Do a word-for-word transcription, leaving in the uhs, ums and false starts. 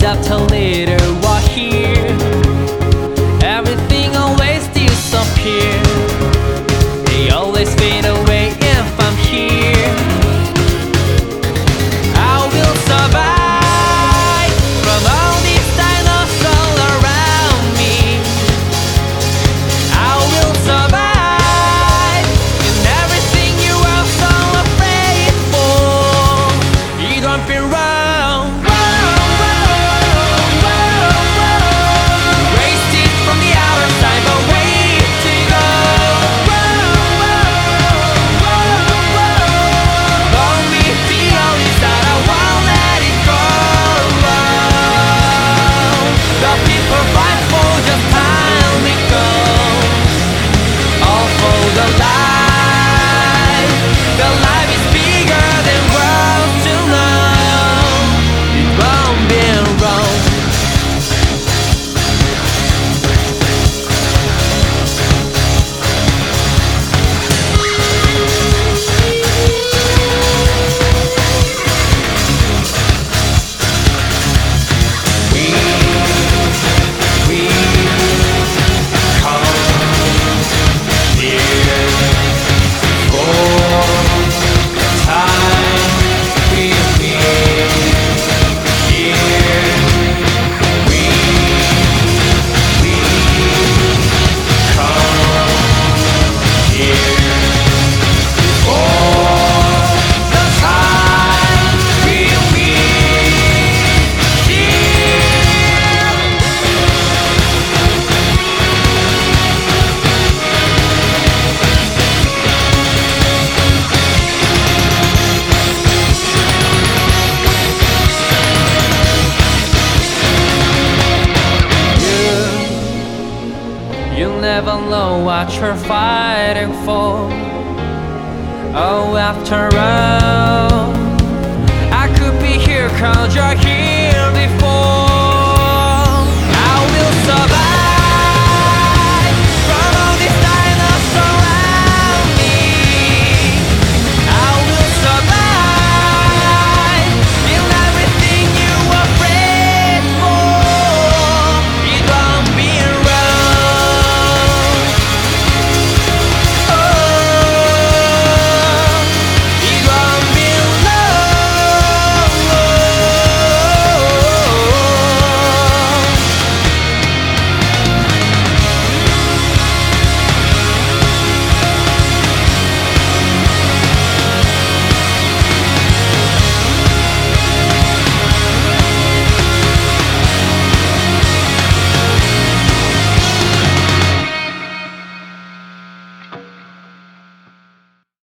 after later what here. Everything always disappears. They always fade away if I'm here. I will survive from all these dinosaurs around me. I will survive in everything you are so afraid for. You don't feel wrong. You never know what you're fighting for. Oh, after all, I could be here 'cause you're here before.